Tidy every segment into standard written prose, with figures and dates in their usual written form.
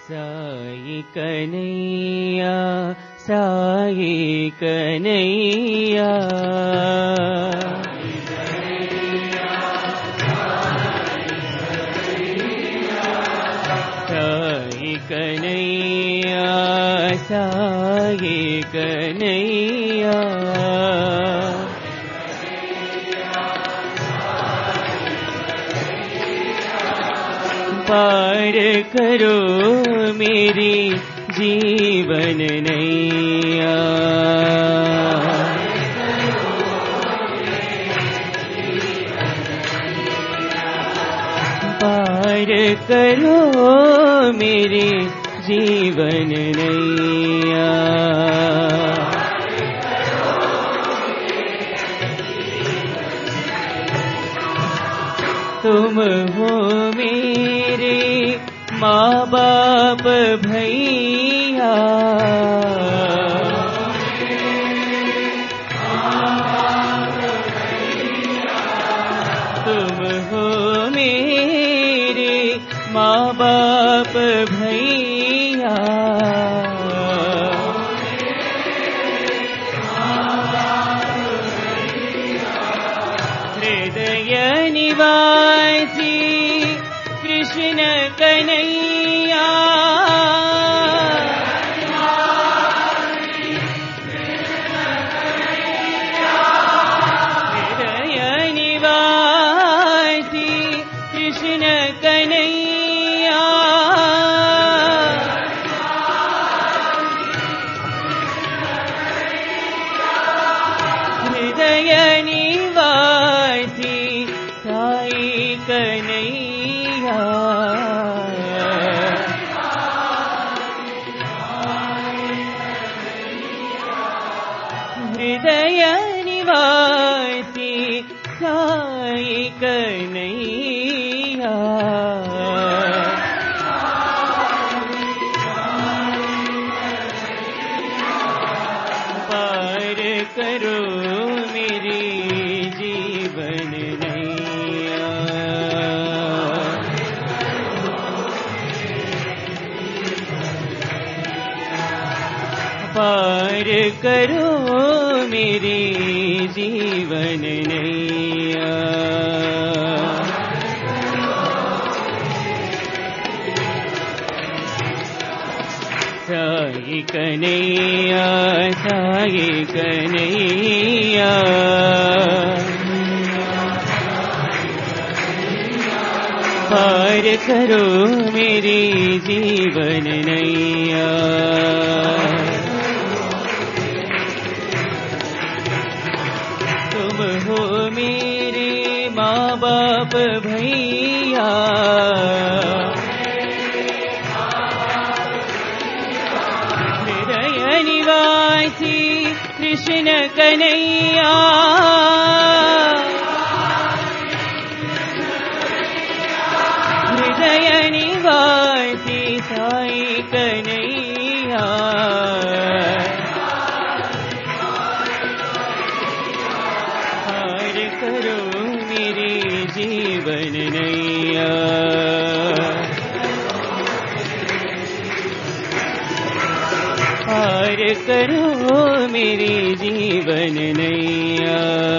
साई कन्हैया साई कन्हैया साई कन्हैया साई कन्हैया पार करो मेरी जीवन नैया पार करो मेरी जीवन नैया तुम हो मेरे माँ बाप भैया तुम हो मेरे माँ बाप भैया हृदय निवासी कृष्ण कन्हैया हृदय निवासी कृष्ण कन्हैया हृदय निवासी साई कन्हैया हृदय निवासी साई कन्हैया पार करो मेरी जीवन नैया पार करो मेरी जीवन नैया साई कन्हैया साई कन्हैया पार करो मेरी जीवन नैया तुम हो मेरे माँ बाप भैया हृदय निवासी कृष्ण कन्हैया हृदय निवासी साई कन्हैया पार करो मेरी जीवन नैया पार करो मेरी जीवन नैया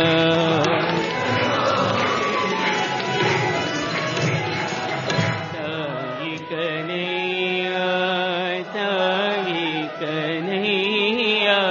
साई कन्हैया साई कन्हैया